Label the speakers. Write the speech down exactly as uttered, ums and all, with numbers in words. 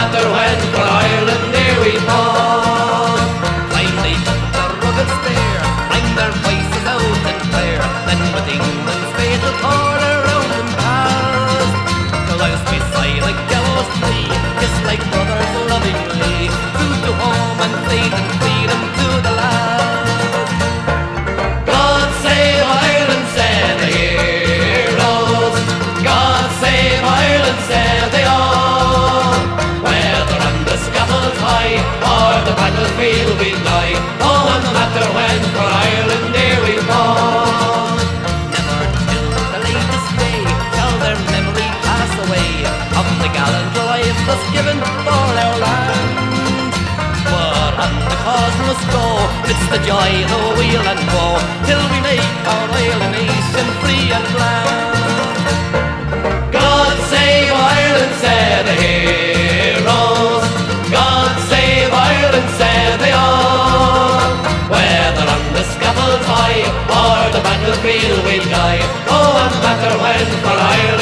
Speaker 1: matter when for Ireland there we fought.
Speaker 2: Finally took the rugged stair, rang their voices out and clear, then with England's fatal call around and past, the lives beside the gallows tree, kissed like brothers lovingly, true to home and faith and freedom to the last.
Speaker 1: God save Ireland, said the heroes. God save Ireland, said they all. Whether on the scaffold high or the battlefield we die, oh, and no matter when for Ireland there we fought.
Speaker 2: Never till the latest day shall their memory pass away of the gallant life thus given for our land. But on the cause must go, midst the joy, the weal and woe, till we make our island nation free and glad.
Speaker 1: God save Ireland, said the heroes. God save Ireland, said they all. Whether on the scaffold high or the battlefield we die, oh, and no matter when for Ireland